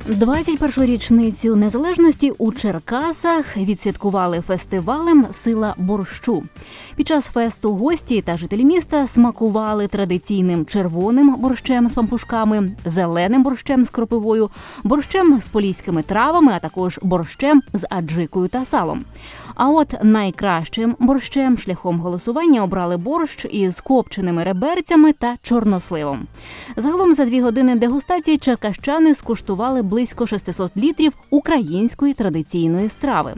21-ю річницю незалежності у Черкасах відсвяткували фестивалем «Сила борщу». Під час фесту гості та жителі міста смакували традиційним червоним борщем з пампушками, зеленим борщем з кропивою, борщем з поліськими травами, а також борщем з аджикою та салом. А от найкращим борщем шляхом голосування обрали борщ із копченими реберцями та чорносливом. Загалом за 2 години дегустації черкащани скуштували близько 600 літрів української традиційної страви.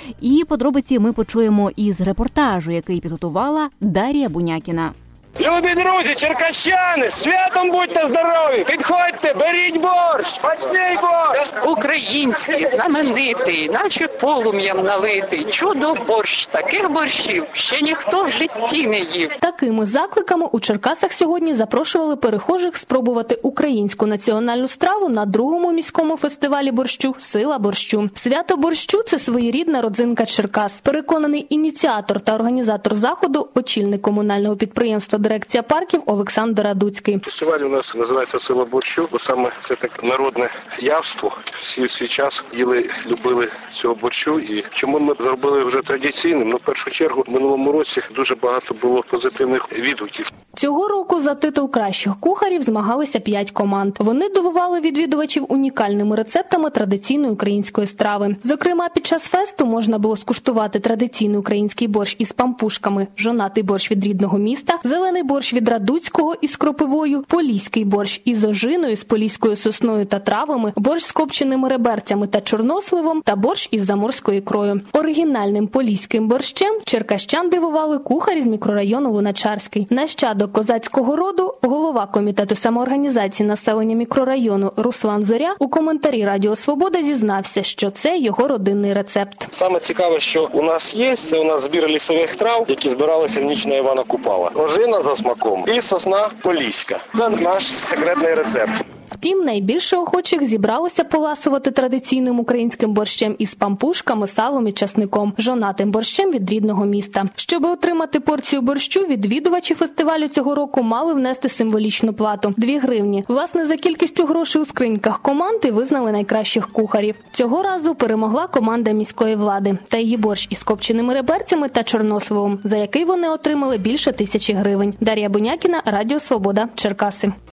І подробиці ми почуємо із репортажу, який підготувала Дар'я Бунякіна. Любі друзі, черкащани, святом будьте здорові! Підходьте, беріть борщ, смачний борщ! Український, знаменитий, наче полум'ям налитий, чудо-борщ. Таких борщів ще ніхто в житті не їв. Такими закликами у Черкасах сьогодні запрошували перехожих спробувати українську національну страву на 2-му міському фестивалі борщу «Сила борщу». Свято борщу – це своєрідна родзинка Черкас. Переконаний ініціатор та організатор заходу, очільник комунального підприємства «Дирекція парків» Олександр Радуцький. Фестиваль у нас називається «Сила борщу», бо саме це так народне явство. Всі в свій час їли, любили цього борщу. І чому ми зробили вже традиційним? В першу чергу, в минулому році дуже багато було позитивних відгуків. Цього року за титул кращих кухарів змагалися 5 команд. Вони дивували відвідувачів унікальними рецептами традиційної української страви. Зокрема, під час фесту можна було скуштувати традиційний український борщ із пампушками, жонатий борщ від рідного міста, зелений борщ від Радуцького із кропивою, поліський борщ із ожиною, з поліською сосною та травами, борщ з копченими реберцями та чорносливом та борщ із заморською ікрою. Оригінальним поліським борщем черкащан дивували кухарі з мікрорайону Луначарський. Нащадок козацького роду, голова комітету самоорганізації населення мікрорайону Руслан Зоря у коментарі Радіо Свобода зізнався, що це його родинний рецепт. Саме цікаве, що у нас є, це у нас збір лісових трав, які збиралися в ніч на Івана Купала. Ожина за смаком і сосна поліська. Це наш секретний рецепт. Втім, найбільше охочих зібралося поласувати традиційним українським борщем із пампушками, салом і часником, жонатим борщем від рідного міста. Щоб отримати порцію борщу, відвідувачі фестивалю цього року мали внести символічну плату – 2 гривні. Власне, за кількістю грошей у скриньках команд і визнали найкращих кухарів. Цього разу перемогла команда міської влади та її борщ із копченими реберцями та чорносливом, за який вони отримали більше 1000 гривень. Дар'я Бунякіна, Радіо Свобода, Черкаси.